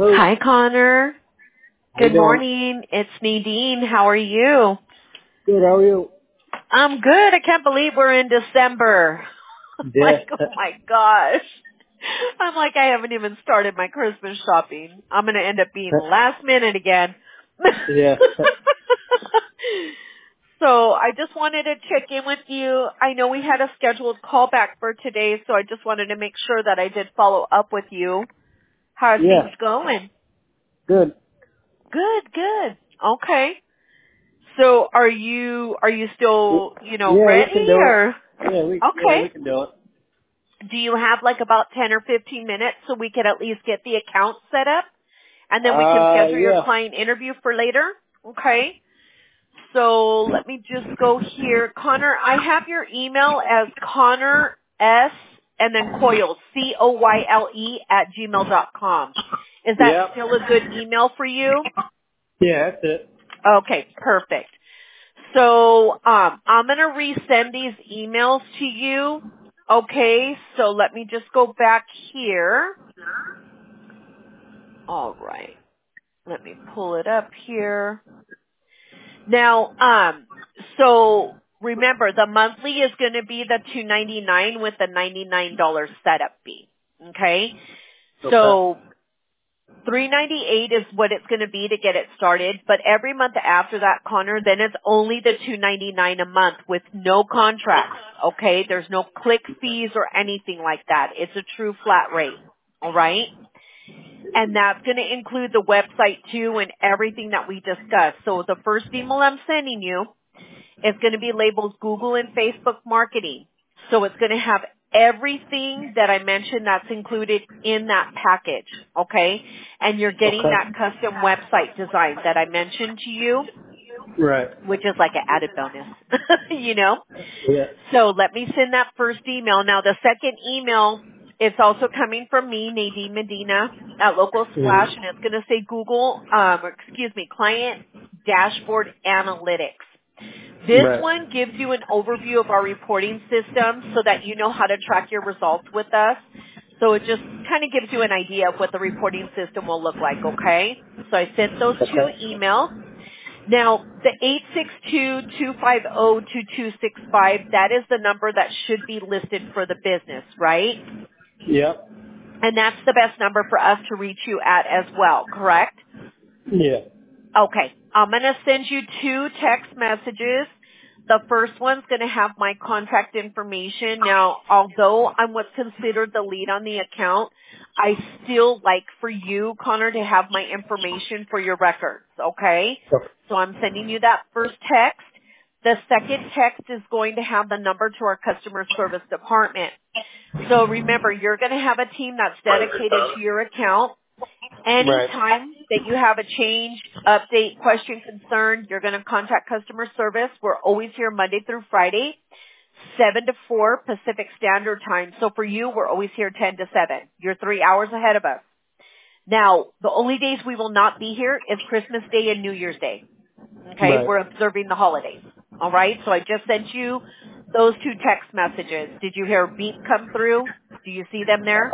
Hello. Hi, Connor. How you Good doing? morning. It's Nadine. How are you? Good. How are you? I'm good. I can't believe we're in December. Yeah. Like, oh my gosh. I'm like, I haven't even started my Christmas shopping. I'm going to end up being last minute again. Yeah. So I just wanted to check in with you. I know we had a scheduled callback for today, so I just wanted to make sure that I did follow up with you. How are Yeah. things going? Good. Good, good. Okay. So are you still, Yeah, we can ready, do it. or We okay. can do it. Do you have like about 10 or 15 minutes so we could at least get the account set up and then we can schedule your Yeah. client interview for later? Okay. So let me just go here. Connor, I have your email as Connor S and then Coyle, COYLE @gmail.com. Is that Yeah. still a good email for you? Yeah, that's it. Okay, perfect. So I'm going to resend these emails to you. Okay, so let me just go back here. All right. Let me pull it up here. Now, so remember the monthly is going to be the $299 with the $99 setup fee. Okay? Okay. So $398 is what it's going to be to get it started, but every month after that, Connor, then it's only the $299 a month with no contracts. Okay, there's no click fees or anything like that. It's a true flat rate. All right, and that's going to include the website too and everything that we discussed. So the first email I'm sending you is going to be labeled Google and Facebook marketing. So it's going to have everything that I mentioned that's included in that package, okay? And you're getting Okay. that custom website design that I mentioned to you, Right. which is like an added bonus, you know? Yeah. So let me send that first email. Now the second email, it's also coming from me, Nadine Medina at Local Splash, and it's going to say Client Dashboard Analytics. This Right. one gives you an overview of our reporting system so that you know how to track your results with us. So it just kind of gives you an idea of what the reporting system will look like, okay? So I sent those two Okay. emails. Now, the 862-250-2265, that is the number that should be listed for the business, right? Yep. And that's the best number for us to reach you at as well, correct? Yeah. Okay. I'm going to send you two text messages. The first one's going to have my contact information. Now, although I'm what's considered the lead on the account, I still like for you, Connor, to have my information for your records, okay? So I'm sending you that first text. The second text is going to have the number to our customer service department. So remember, you're going to have a team that's dedicated to your account. Right. Anytime that you have a change, update, question, concern, you're going to contact customer service. We're always here Monday through Friday, 7 to 4 Pacific Standard Time. So for you, we're always here 10 to 7. You're 3 hours ahead of us. Now, the only days we will not be here is Christmas Day and New Year's Day. Okay? Right. We're observing the holidays. All right? So I just sent you those two text messages. Did you hear a beep come through? Do you see them there?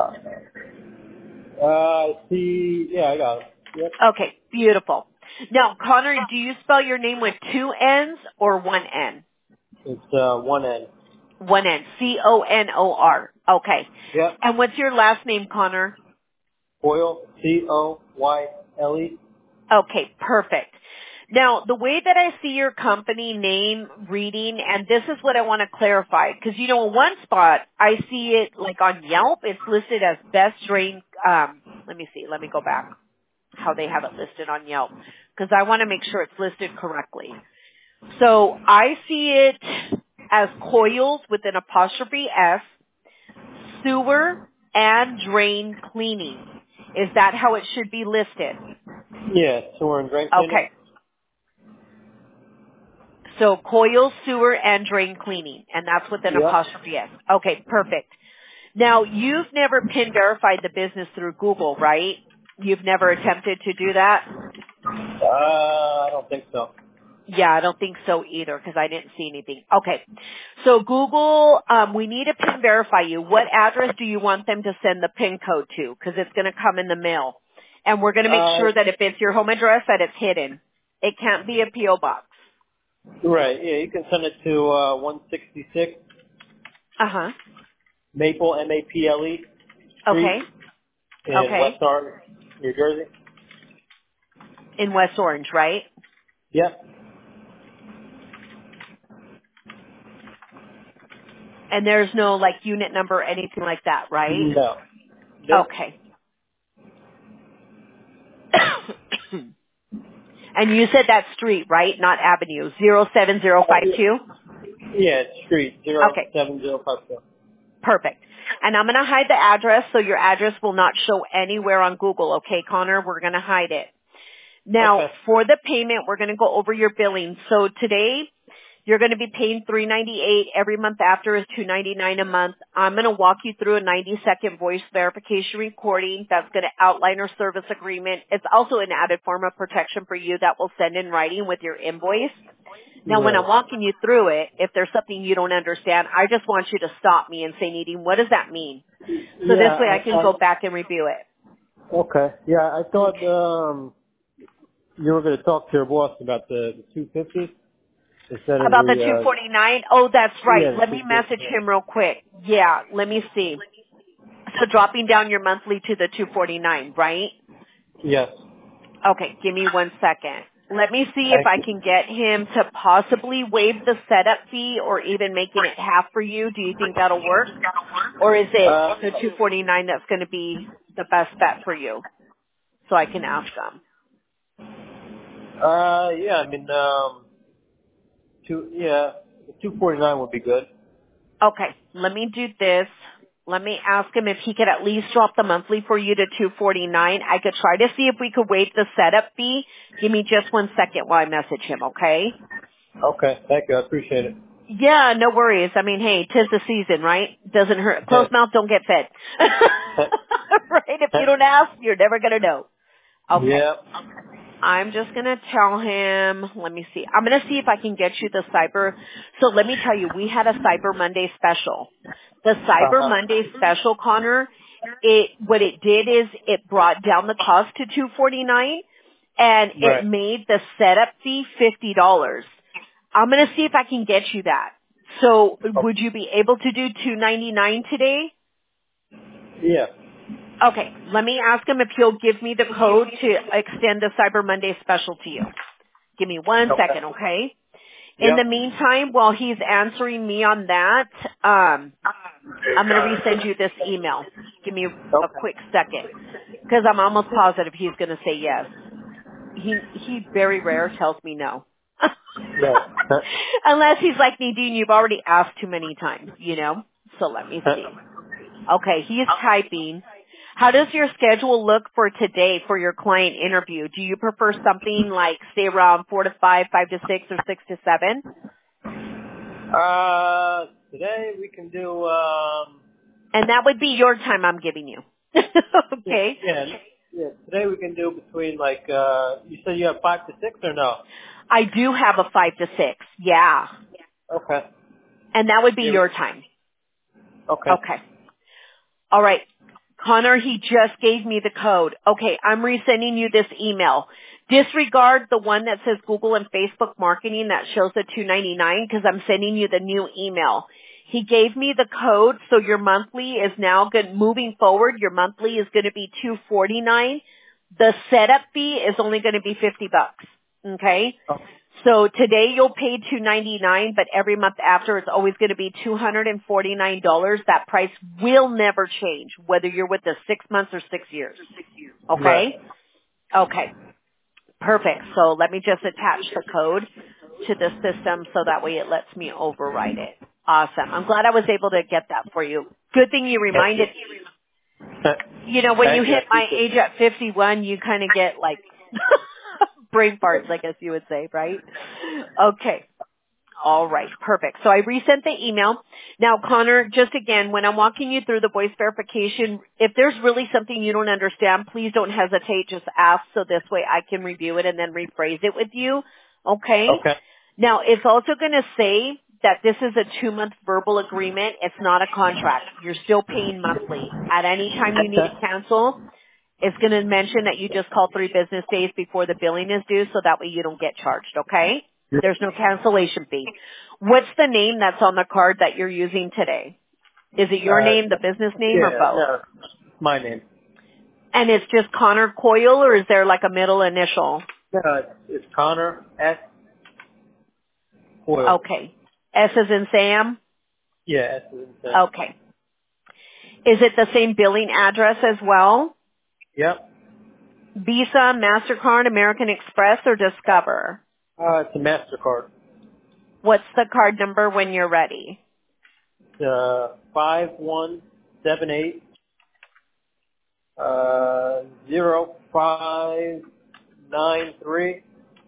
See, yeah, I got it. Yep. Okay, beautiful. Now, Connor, do you spell your name with two N's or one N? It's, one end. One N. Conor. Okay. Yep. And what's your last name, Connor? Coyle, COYLE. Okay, perfect. Now, the way that I see your company name reading, and this is what I want to clarify, because in one spot, I see it like on Yelp, it's listed as best drain, let me see, let me go back, how they have it listed on Yelp, because I want to make sure it's listed correctly. So I see it as coils with an apostrophe S, sewer and drain cleaning. Is that how it should be listed? Yeah, sewer and drain cleaning. Okay. So coil, sewer, and drain cleaning. And that's with an Yep. apostrophe S. Okay, perfect. Now, you've never PIN verified the business through Google, right? You've never attempted to do that? I don't think so. Yeah, I don't think so either because I didn't see anything. Okay. So Google, we need to PIN verify you. What address do you want them to send the PIN code to? Because it's going to come in the mail. And we're going to make sure that if it's your home address, that it's hidden. It can't be a P.O. box. Right. Yeah, you can send it to 166 Uh-huh. Maple, M-A-P-L-E Street Okay. in Okay. West Orange, New Jersey. In West Orange, right? Yep. And there's no, like, unit number or anything like that, right? No. Nope. Okay. And you said that street, right? Not avenue. 07052? Yeah, it's Street, Okay. 07052. Perfect. And I'm going to hide the address so your address will not show anywhere on Google. Okay, Connor? We're going to hide it. Now, Okay. for the payment, we're going to go over your billing. So today, you're going to be paying $398. Every month after is $299 a month. I'm going to walk you through a 90-second voice verification recording that's going to outline our service agreement. It's also an added form of protection for you that we'll send in writing with your invoice. Now, when Right. I'm walking you through it, if there's something you don't understand, I just want you to stop me and say, Nadine, what does that mean? So this way I can go back and review it. Okay. Yeah, I thought you were going to talk to your boss about the 250 instead of About the the 249? Oh, that's right. yeah, the Let me 250. message him real quick. Yeah, let me see. So dropping down your monthly to the 249, right? Yes. Okay, give me 1 second. Let me see if Thank I you. can get him to possibly waive the setup fee or even making it half for you. Do you think that'll work? Or is it the 249 that's going to be the best bet for you? So I can ask them. Yeah, I mean, the 249 would be good. Okay, let me do this. Let me ask him if he could at least drop the monthly for you to 249. I could try to see if we could waive the setup fee. Give me just 1 second while I message him, okay? Okay, thank you. I appreciate it. Yeah, no worries. I mean, hey, 'tis the season, right? Doesn't hurt. Closed mouth don't get fed. Right? If you don't ask, you're never gonna know. Okay. Yeah. I'm just going to tell him, let me see. I'm going to see if I can get you the Cyber. So let me tell you, we had a Cyber Monday special. The Cyber Uh-huh. Monday special, Connor, what it did is it brought down the cost to $249 and it Right. made the setup fee $50. I'm going to see if I can get you that. So would you be able to do $299 today? Yeah. Okay, let me ask him if he'll give me the code to extend the Cyber Monday special to you. Give me 1 second, Okay. okay? In Yep. the meantime, while he's answering me on that, I'm going to resend you this email. Give me a Okay. quick second, because I'm almost positive he's going to say yes. He very rare tells me no. Right. Unless he's like, Nadine, you've already asked too many times, you know? So let me see. Okay, he's typing. How does your schedule look for today for your client interview? Do you prefer something like stay around 4 to 5, 5 to 6, or 6 to 7? Today we can do, And that would be your time I'm giving you. Okay? yeah, today we can do between like, you said you have 5 to 6 or no? I do have a 5 to 6. Yeah. Okay. And that would be Yeah, your time. okay. Okay. All right. Connor, he just gave me the code. Okay, I'm resending you this email. Disregard the one that says Google and Facebook marketing that shows the $299 because I'm sending you the new email. He gave me the code, so your monthly is now good. Moving forward, your monthly is going to be $249. The setup fee is only going to be $50. Okay? Okay. So today you'll pay $299, but every month after it's always going to be $249. That price will never change, whether you're with us 6 months or 6 years. Right. Okay? Okay. Perfect. So let me just attach the code to the system so that way it lets me override it. Awesome. I'm glad I was able to get that for you. Good thing you Thank you. reminded. You know, when you Thank you. I hit my appreciate age at 51, you kind of get like brain farts, I guess you would say, right? Okay. All right. Perfect. So I resent the email. Now, Connor, just again, when I'm walking you through the voice verification, if there's really something you don't understand, please don't hesitate. Just ask so this way I can review it and then rephrase it with you. Okay? Okay. Now, it's also going to say that this is a 2-month verbal agreement. It's not a contract. You're still paying monthly. At any time you need to Okay. cancel, It's going to mention that you just call 3 business days before the billing is due, so that way you don't get charged, okay? There's no cancellation fee. What's the name that's on the card that you're using today? Is it your name, the business name, or both? No, my name. And it's just Connor Coyle, or is there like a middle initial? No, it's Connor S. Coyle. Okay. S as in Sam? Yeah, S as in Sam. Okay. Is it the same billing address as well? Yep. Visa, MasterCard, American Express, or Discover? It's a MasterCard. What's the card number when you're ready? 5178 0593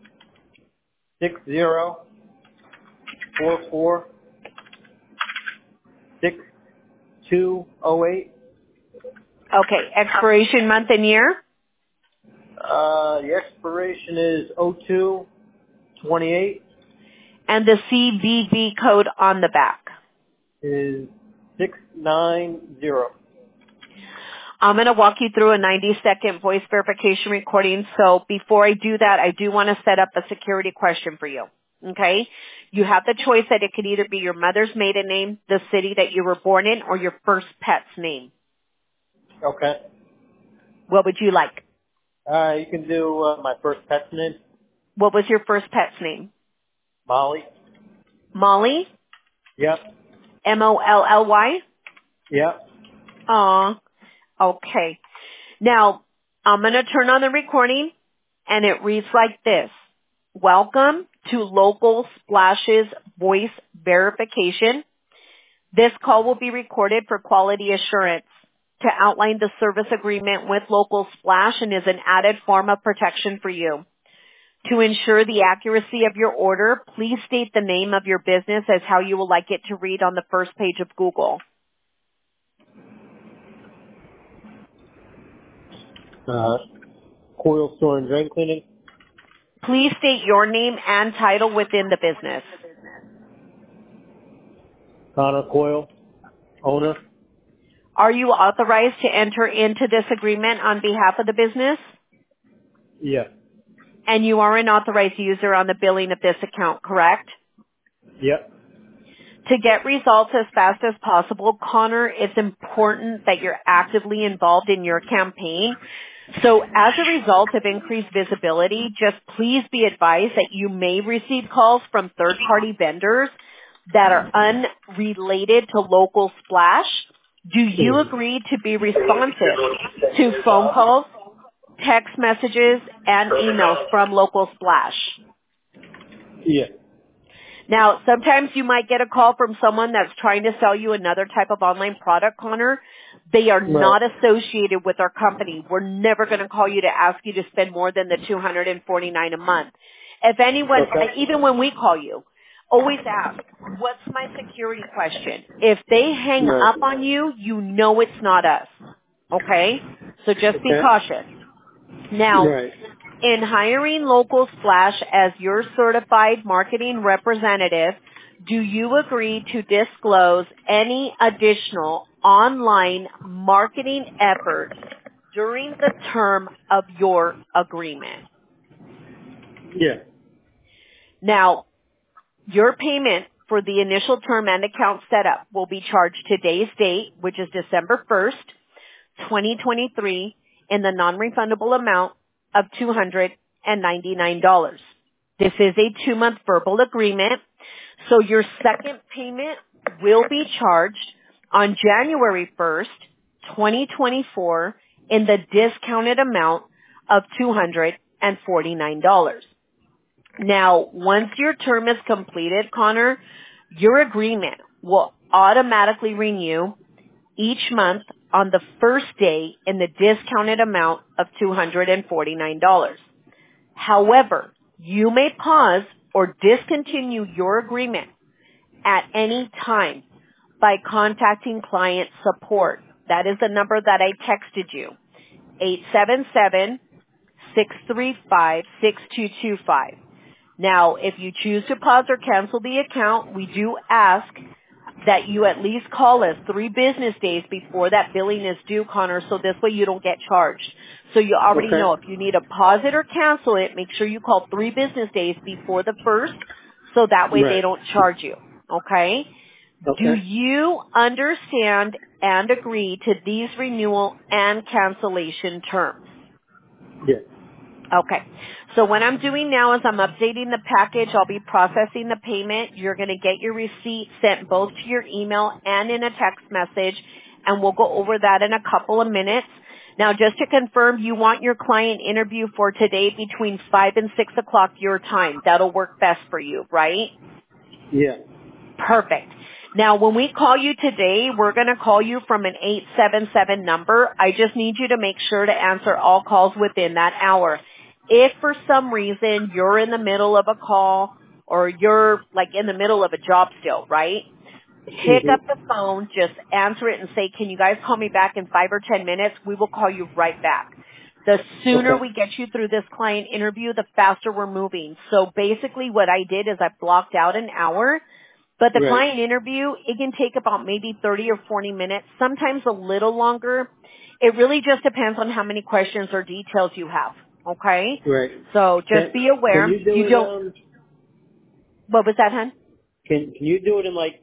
6044 6208. Okay. Expiration month and year? The expiration is 02/28. And the CVV code on the back. Is 690. I'm going to walk you through a 90-second voice verification recording. So before I do that, I do want to set up a security question for you. Okay? You have the choice that it could either be your mother's maiden name, the city that you were born in, or your first pet's name. Okay. What would you like? You can do my first pet's name, What was your first pet's name? Molly. Molly? Yep. Molly? Yep. Aw. Okay. Now, I'm going to turn on the recording, and it reads like this. Welcome to Local Splash's voice verification. This call will be recorded for quality assurance to outline the service agreement with Local Splash and is an added form of protection for you. To ensure the accuracy of your order, please state the name of your business as how you would like it to read on the first page of Google. Coil Store and Drain Cleaning. Please state your name and title within the business. Connor Coyle, owner. Are you authorized to enter into this agreement on behalf of the business? Yeah. And you are an authorized user on the billing of this account, correct? Yep. To get results as fast as possible, Connor, it's important that you're actively involved in your campaign. So as a result of increased visibility, just please be advised that you may receive calls from third-party vendors that are unrelated to Local Splash. Do you agree to be responsive to phone calls, text messages, and emails from Local Splash? Yeah. Now, sometimes you might get a call from someone that's trying to sell you another type of online product, Connor. They are not associated with our company. We're never going to call you to ask you to spend more than the $249 a month. If anyone, even when we call you, always ask, what's my security question? If they hang up on you, you know it's not us. Okay? So just be cautious. Now, in hiring Local Splash as your certified marketing representative, do you agree to disclose any additional online marketing efforts during the term of your agreement? Yeah. Now, your payment for the initial term and account setup will be charged today's date, which is December 1st, 2023, in the non-refundable amount of $299. This is a 2-month verbal agreement, so your second payment will be charged on January 1st, 2024, in the discounted amount of $249. Now, once your term is completed, Connor, your agreement will automatically renew each month on the first day in the discounted amount of $249. However, you may pause or discontinue your agreement at any time by contacting client support. That is the number that I texted you, 877-635-6225. Now, if you choose to pause or cancel the account, we do ask that you at least call us 3 business days before that billing is due, Connor, so this way you don't get charged. So you already Okay. know if you need to pause it or cancel it, make sure you call 3 business days before the 1st, so that way they Right. don't charge you. Okay? Do Okay. you understand and agree to these renewal and cancellation terms? Yes. Okay. So what I'm doing now is I'm updating the package. I'll be processing the payment. You're going to get your receipt sent both to your email and in a text message, and we'll go over that in a couple of minutes. Now, just to confirm, you want your client interview for today between 5 and 6 o'clock your time. That'll work best for you, right? Yeah. Perfect. Now, when we call you today, we're going to call you from an 877 number. I just need you to make sure to answer all calls within that hour. If for some reason you're in the middle of a call or you're like in the middle of a job still, right? Pick up the Mm-hmm. phone, just answer it and say, can you guys call me back in 5 or 10 minutes? We will call you right back. The sooner Okay. we get you through this client interview, the faster we're moving. So basically what I did is I blocked out an hour. But the Right. client interview, it can take about maybe 30 or 40 minutes, sometimes a little longer. It really just depends on how many questions or details you have. Okay? Right. So just be Can aware. you do You it? don't, what was that, hon? Can you do it in like?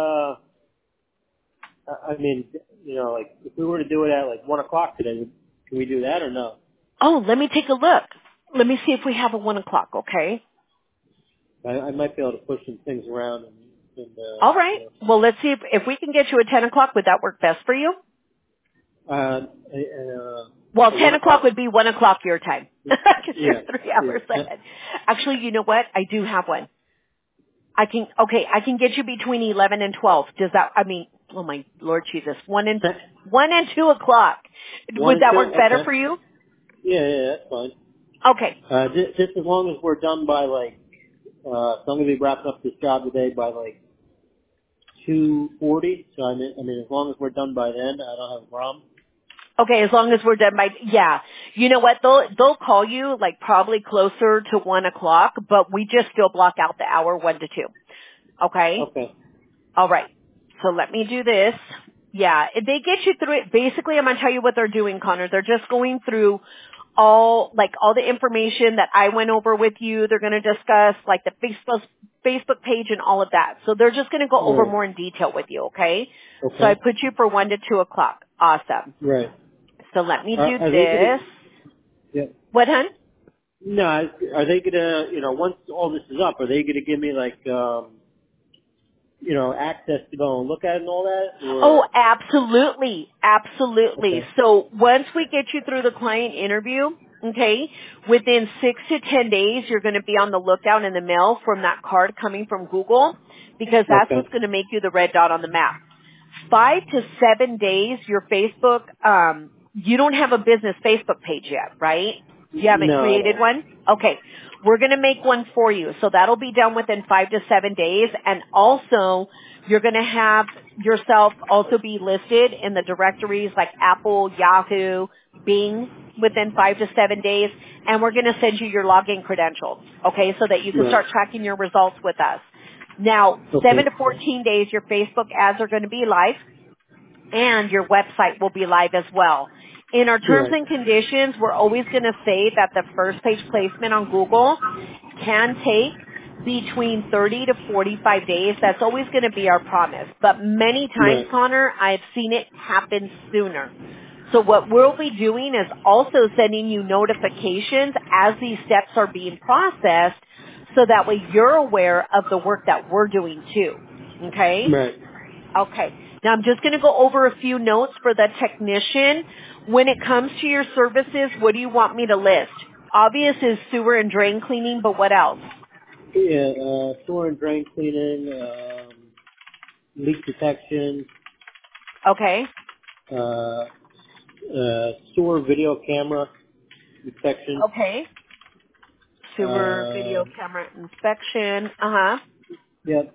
I mean, like if we were to do it at like 1 o'clock today, can we do that or no? Oh, let me take a look. Let me see if we have a 1 o'clock, okay? I might be able to push some things around and All right. Well, let's see if we can get you at 10 o'clock. Would that work best for you? Well, at 10 1 o'clock o'clock. would be 1 o'clock your time. Because Yeah. you're 3 hours Yeah. ahead. Actually, you know what? I do have one. I can get you between 11 and 12. Does that, oh my Lord Jesus, 1 and 2 o'clock. One Would and that two. work better Okay. for you? Yeah, that's fine. Okay. Just as long as we're done by like, so I'm gonna be wrapping up this job today by like 2:40. So as long as we're done by then, I don't have a problem. Okay, as long as we're done by, yeah. You know what, they'll call you like probably closer to 1 o'clock, but we just still block out the hour 1 to 2. Okay? Okay. Alright. So let me do this. Yeah, if they get you through it, basically I'm going to tell you what they're doing, Connor. They're just going through all the information that I went over with you. They're going to discuss like the Facebook page and all of that. So they're just going to go over Right. more in detail with you, okay? So I Okay. put you for 1 to 2 o'clock. Awesome. Right. So let me do Are they gonna? this. Yeah. What, hun? No. Are they gonna? Once all this is up, are they gonna give me like, access to go and look at it and all that? Oh, Or absolutely. Absolutely. okay. So once we get you through the client interview, okay, within 6 to 10 days, you're going to be on the lookout in the mail from that card coming from Google because that's Okay. what's going to make you the red dot on the map. 5 to 7 days, your Facebook, you don't have a business Facebook page yet, right? You haven't No, I created don't. one? Okay. We're going to make one for you. So that'll be done within 5 to 7 days. And also, you're going to have yourself also be listed in the directories like Apple, Yahoo, Bing within 5 to 7 days. And we're going to send you your login credentials, okay, so that you can Right. start tracking your results with us. Now, 7 Okay. to 14 days, your Facebook ads are going to be live and your website will be live as well. In our terms Right. and conditions, we're always going to say that the first page placement on Google can take between 30 to 45 days. That's always going to be our promise. But many times, Right. Connor, I've seen it happen sooner. So what we'll be doing is also sending you notifications as these steps are being processed so that way you're aware of the work that we're doing too. Okay? Right. Okay. Now I'm just going to go over a few notes for the technician. When it comes to your services, what do you want me to list? Obvious is sewer and drain cleaning, but what else? Yeah. Sewer and drain cleaning, leak detection, Okay. uh, sewer video camera inspection. Okay. Sewer video Um, camera inspection. Uh-huh. yep.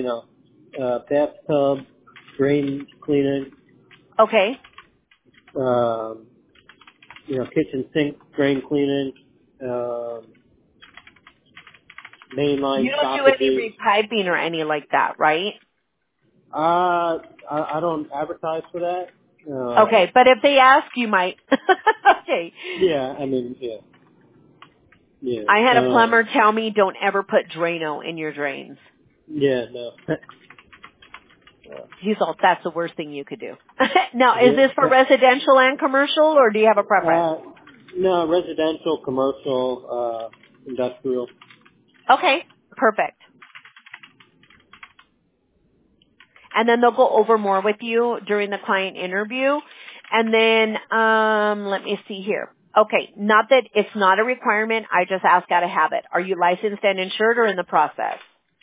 Bathtub drain cleaning. Okay. Um, kitchen sink drain cleaning. You Mainline don't do any stoppages. repiping or any like that, right? I don't advertise for that. Okay, but if they ask, you might. Okay. Yeah, I mean, yeah. I had a plumber tell me don't ever put Drano in your drains. Yeah, no. He's all, that's the worst thing you could do. Now, is this for Yeah. residential and commercial, or do you have a preference? No, residential, commercial, industrial. Okay, perfect. And then they'll go over more with you during the client interview. And then, let me see here. Okay, not that it's not a requirement. I just ask out of habit. Are you licensed and insured or in the process?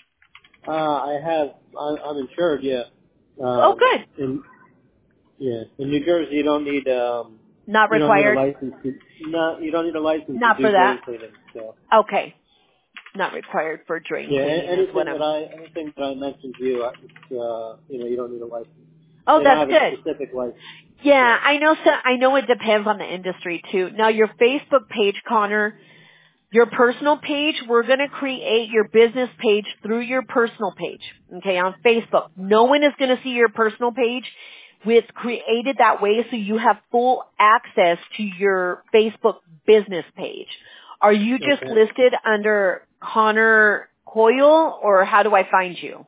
I'm insured, yeah. Oh, good. In New Jersey, you don't need, Not you don't need a required? license you don't need a license to Not do for drain that. cleaning, so. Okay. Not required for drain Yeah, cleaning is what anything that I mentioned to you, you don't need a license. Oh, They don't that's have a good. specific license, Yeah, so. I know it depends on the industry too. Now your Facebook page, Connor, your personal page, we're going to create your business page through your personal page, okay, on Facebook. No one is going to see your personal page. It's created that way so you have full access to your Facebook business page. Are you just Okay. listed under Connor Coyle, or how do I find you?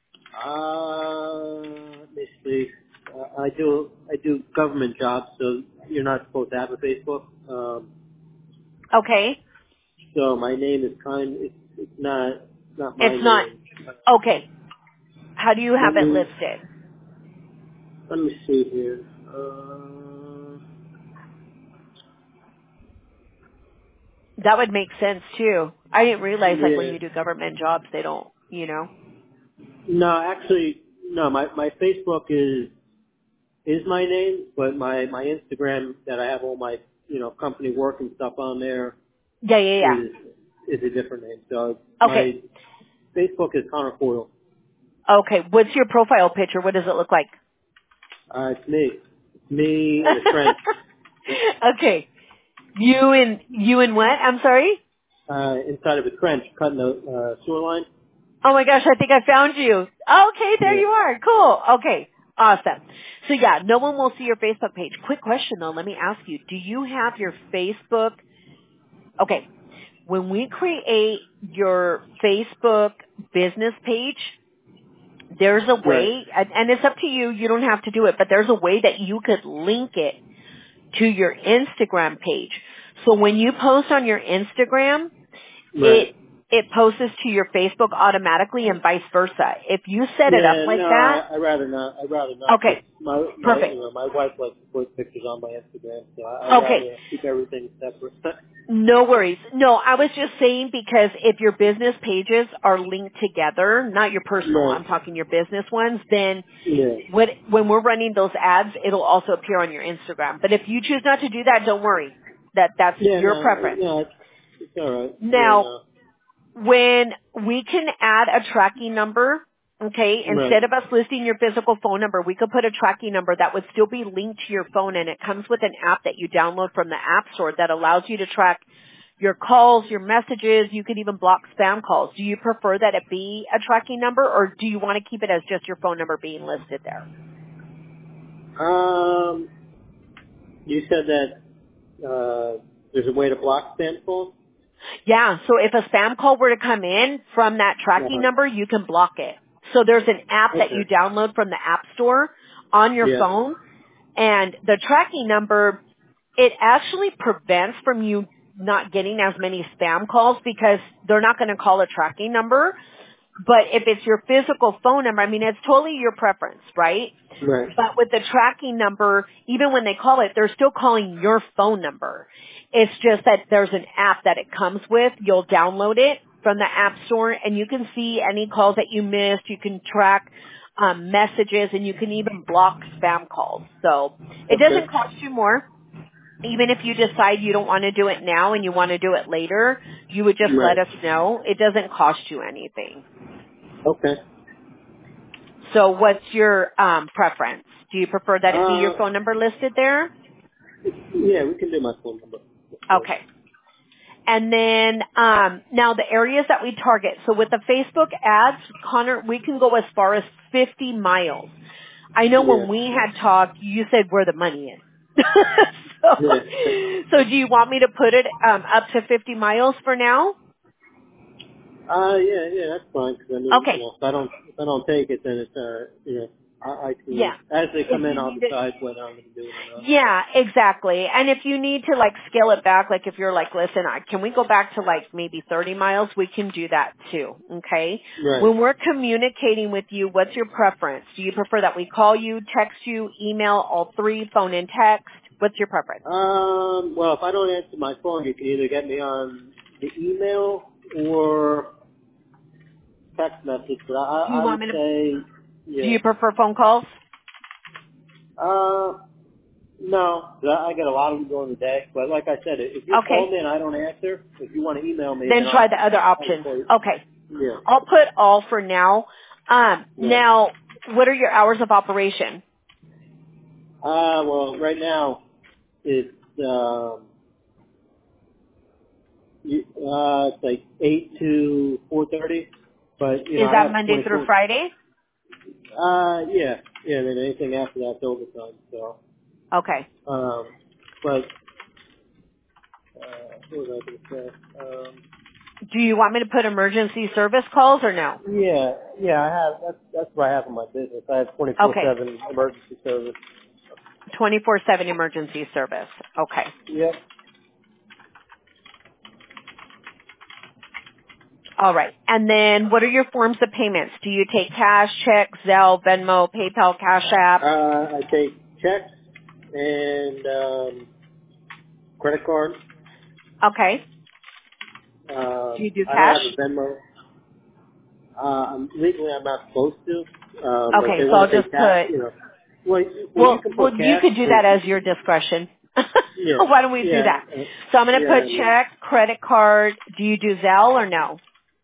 Let me see. I do government jobs, so you're not supposed to have a Facebook. Okay. So my name is it's not my It's not. name. Okay. How do you Let have it me listed? let me see here. That would make sense too. I didn't realize like when Yeah. you do government jobs, they don't, you know. No, actually, no. My Facebook is my name, but my Instagram that I have all my company work and stuff on there Yeah, yeah, is yeah. a different name. So Okay. my Facebook is Connor Coyle. Okay. What's your profile picture? What does it look like? It's me. It's me in a trench. Okay. You and what? I'm sorry? Inside of a trench, cutting a sewer line. Oh my gosh, I think I found you. Okay, there Yeah. you are. Cool. Okay. Awesome. So yeah, no one will see your Facebook page. Quick question though, let me ask you. Do you have your Facebook? Okay. When we create your Facebook business page, there's a Right. way, and it's up to you, you don't have to do it, but there's a way that you could link it to your Instagram page. So when you post on your Instagram, Right. it posts to your Facebook automatically and vice versa. If you set it up Yeah. like No, that, I'd rather not. I'd rather not. 'Cause okay, perfect. my wife likes to put pictures on my Instagram, so I'd Okay, rather keep everything separate. no worries. No, I was just saying because if your business pages are linked together, not your personal, No. I'm talking your business ones, then Yeah. when we're running those ads, it'll also appear on your Instagram. But if you choose not to do that, don't worry. That's Yeah. your No. preference. No. It's all right. Yeah. Now, No. when we can add a tracking number, okay, Right. instead of us listing your physical phone number, we could put a tracking number that would still be linked to your phone, and it comes with an app that you download from the App Store that allows you to track your calls, your messages. You could even block spam calls. Do you prefer that it be a tracking number, or do you want to keep it as just your phone number being listed there? You said that there's a way to block spam calls. Yeah, so if a spam call were to come in from that tracking number, you can block it. So there's an app that you Okay. download from the App Store on your Yeah. phone, and the tracking number, it actually prevents from you not getting as many spam calls because they're not going to call a tracking number. But if it's your physical phone number, I mean, it's totally your preference, right? Right. But with the tracking number, even when they call it, they're still calling your phone number. It's just that there's an app that it comes with. You'll download it from the App Store, and you can see any calls that you missed. You can track messages, and you can even block spam calls. So it Okay. doesn't cost you more. Even if you decide you don't want to do it now and you want to do it later, you would just let Right. us know. It doesn't cost you anything. Okay. So what's your preference? Do you prefer that it be your Uh, phone number listed there? yeah, we can do my phone number. Of course. Okay. And then now the areas that we target. So with the Facebook ads, Connor, we can go as far as 50 miles. I know when we had talked, you said where the money is. So do you want me to put it up to 50 miles for now? Yeah, that's fine. Cause I mean, Okay. if I don't take it, then it's I can, as they come in, I'll decide whether I'm going to do it or not. Yeah, exactly. And if you need to like scale it back, like if you're like, listen, can we go back to like maybe 30 miles? We can do that too. Okay. Right. When we're communicating with you, what's your preference? Do you prefer that we call you, text you, email, all three, phone and text? What's your preference? Well, if I don't answer my phone, you can either get me on the email or text message. But I would say, Do you prefer phone calls? No, I get a lot of them during the day. But like I said, if you call me and I don't answer, if you want to email me, then try the other options. Okay. Yeah. I'll put all for now. Now, what are your hours of operation? Well, right now it's it's like 8 to 4:30. But is that Monday through Friday? Yeah. Then anything after that's overtime. So. Okay. But what was I going to say? Do you want me to put emergency service calls or no? Yeah, I have. That's what I have in my business. I have 24/7 emergency service. 24/7 emergency service. Okay. Yep. All right. And then what are your forms of payments? Do you take cash, check, Zelle, Venmo, PayPal, Cash App? I take checks and credit card. Okay. Do you do cash? I don't have a Venmo. Legally, I'm not supposed to. Okay, so I'll just cash, put. You could do that as your discretion. Why don't we do that? So I'm going to put check, credit card. Do you do Zelle or no?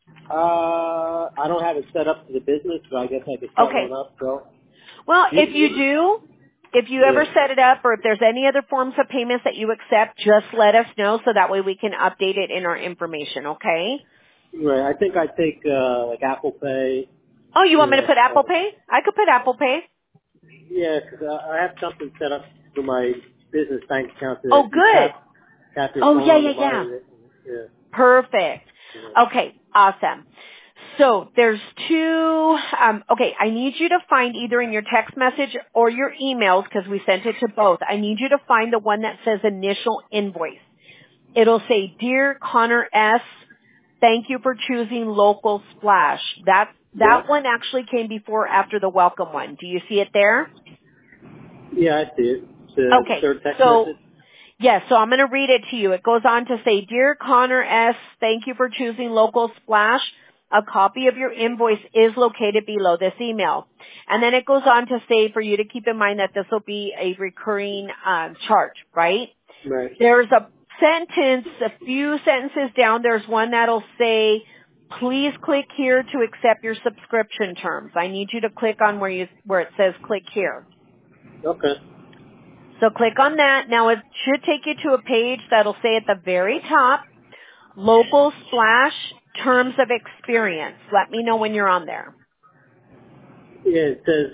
I don't have it set up to the business, but I guess I could set one up. So. Well, if you do, if you ever set it up, or if there's any other forms of payments that you accept, just let us know so that way we can update it in our information. Okay. Right. I think I take like Apple Pay. Oh, you want me to put Apple Pay? I could put Apple Pay. Yeah, because I have something set up for my business bank account. Oh, good. Yeah. Perfect. Okay, awesome. So there's two, I need you to find either in your text message or your emails, because we sent it to both. I need you to find the one that says initial invoice. It'll say, Dear Connor S., thank you for choosing Local Splash. That one actually came before or after the welcome one. Do you see it there? Yeah, I see it. Okay, third text message. Yes, so I'm going to read it to you. It goes on to say, Dear Connor S., thank you for choosing Local Splash. A copy of your invoice is located below this email. And then it goes on to say for you to keep in mind that this will be a recurring charge, right? Right. There's a few sentences down, there's one that'll say, please click here to accept your subscription terms. I need you to click on where it says click here. Okay. So click on that. Now it should take you to a page that'll say at the very top, Local Splash Terms of Experience. Let me know when you're on there. Yeah, it says,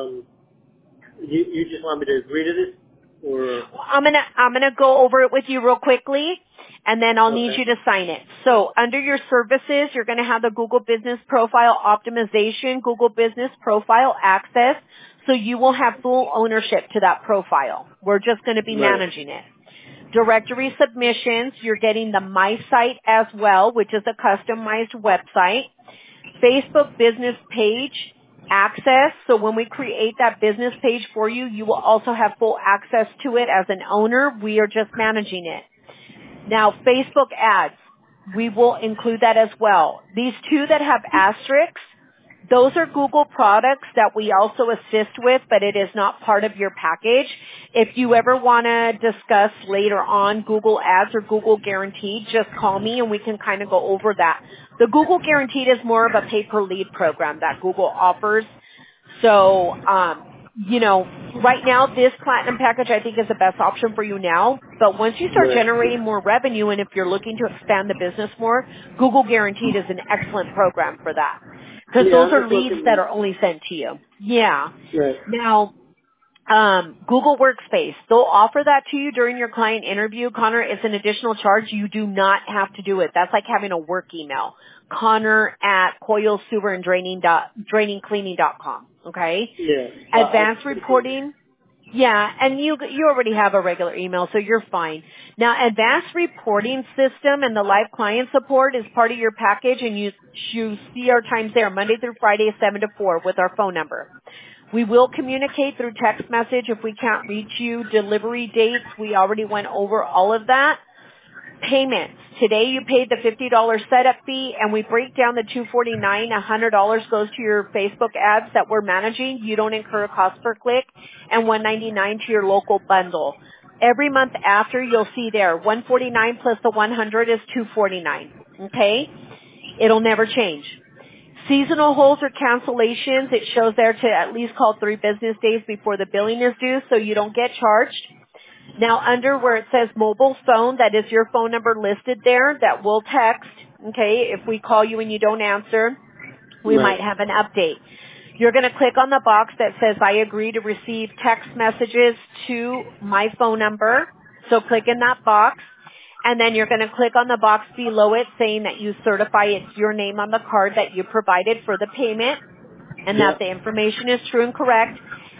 you just want me to agree to this? Or? I'm gonna go over it with you real quickly, and then I'll need you to sign it. So under your services, you're gonna have the Google Business Profile Optimization, Google Business Profile Access, so you will have full ownership to that profile. We're just gonna be managing it. Directory submissions, you're getting the My Site as well, which is a customized website. Facebook business page access, so when we create that business page for you, you will also have full access to it as an owner. We are just managing it. Now, Facebook ads, we will include that as well. These two that have asterisks, those are Google products that we also assist with, but it is not part of your package. If you ever want to discuss later on Google Ads or Google Guaranteed, just call me and we can kind of go over that. The Google Guaranteed is more of a pay-per-lead program that Google offers. So, right now, this platinum package I think is the best option for you now. But once you start Right. generating more revenue and if you're looking to expand the business more, Google Guaranteed is an excellent program for that. Because Yeah, those I'm are just leads looking. that are only sent to you. Yeah. Right. Now, Google Workspace, they'll offer that to you during your client interview. Connor, it's an additional charge. You do not have to do it. That's like having a work email. Connor at coil, sewer, and drainingcleaning.com. Okay? Yeah. Advanced reporting. Yeah, and you already have a regular email, so you're fine. Now, advanced reporting system and the live client support is part of your package, and you see our times there, Monday through Friday, 7 to 4, with our phone number. We will communicate through text message if we can't reach you. Delivery dates, we already went over all of that. Payments. Today you paid the $50 setup fee and we break down the $249. $100 goes to your Facebook ads that we're managing. You don't incur a cost per click, and $199 to your local bundle. Every month after you'll see there $149 plus the $100 is $249. Okay? It'll never change. Seasonal holds or cancellations, it shows there to at least call 3 business days before the billing is due so you don't get charged. Now under where it says mobile phone, that is your phone number listed there that will text. Okay, if we call you and you don't answer, we Right. might have an update. You're going to click on the box that says I agree to receive text messages to my phone number. So click in that box. And then you're going to click on the box below it saying that you certify it's your name on the card that you provided for the payment and Yeah. that the information is true and correct.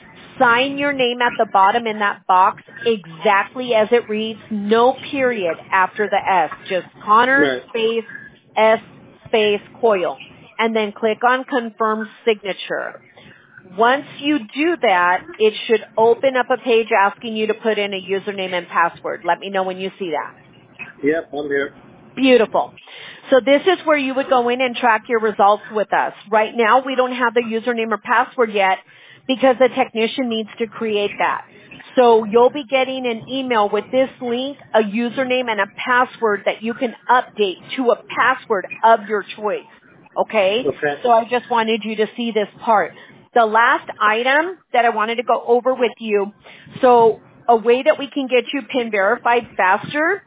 Sign your name at the bottom in that box exactly as it reads, no period after the S. Just Connor Right. space S space Coil. And then click on confirm signature. Once you do that, it should open up a page asking you to put in a username and password. Let me know when you see that. Yep, I'm here. Beautiful. So this is where you would go in and track your results with us. Right now, we don't have the username or password yet because the technician needs to create that. So you'll be getting an email with this link, a username, and a password that you can update to a password of your choice. Okay? Okay. So I just wanted you to see this part. The last item that I wanted to go over with you, so a way that we can get you PIN verified faster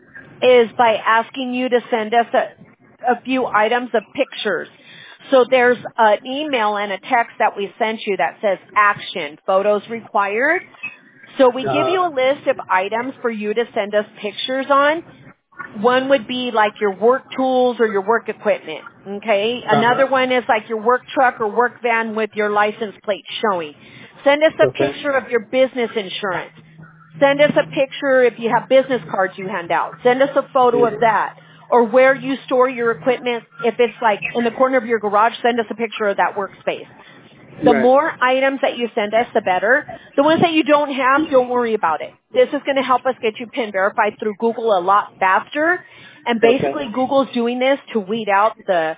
is by asking you to send us a few items of pictures. So there's an email and a text that we sent you that says action, photos required. So we give you a list of items for you to send us pictures on. One would be like your work tools or your work equipment. Okay. Another one is like your work truck or work van with your license plate showing. Send us a Okay. picture of your business insurance. Send us a picture if you have business cards you hand out. Send us a photo of that. Or where you store your equipment. If it's like in the corner of your garage, send us a picture of that workspace. The Right. more items that you send us, the better. The ones that you don't have, don't worry about it. This is going to help us get you PIN verified through Google a lot faster. And basically, Okay. Google's doing this to weed out the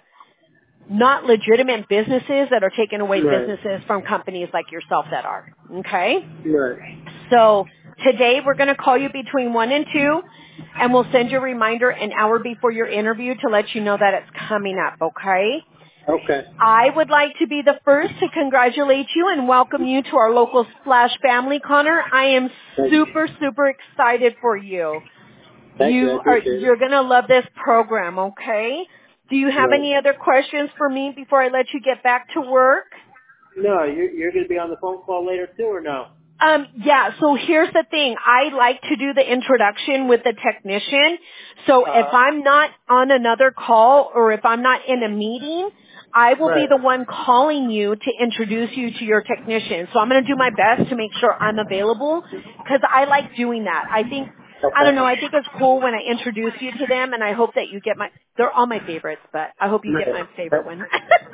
not legitimate businesses that are taking away Right. businesses from companies like yourself that are. Okay? Right. So today we're going to call you between 1 and 2, and we'll send you a reminder an hour before your interview to let you know that it's coming up, okay? Okay. I would like to be the first to congratulate you and welcome you to our local Splash family, Connor. I am Thank you. super, super excited for you. Thank you. I appreciate You're it. going to love this program, okay? Do you have Right. any other questions for me before I let you get back to work? No, you're going to be on the phone call later too, or no? Yeah, so here's the thing. I like to do the introduction with the technician. So if I'm not on another call or if I'm not in a meeting, I will be Right. the one calling you to introduce you to your technician. So I'm going to do my best to make sure I'm available because I like doing that. I think, I don't know, Okay. I think it's cool when I introduce you to them and I hope that you get they're all my favorites, but I hope you get my favorite one.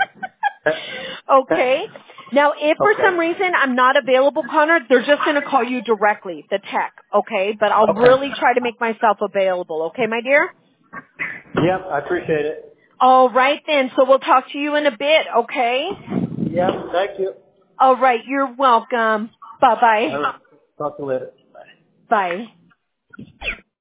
Okay. Now, if for Okay. some reason I'm not available, Connor, they're just going to call you directly, the tech, okay? But I'll Okay. really try to make myself available, okay, my dear? Yep, I appreciate it. All right, then. So we'll talk to you in a bit, okay? Yep, thank you. All right. You're welcome. Bye-bye. All right. Talk to you later. Bye. Bye.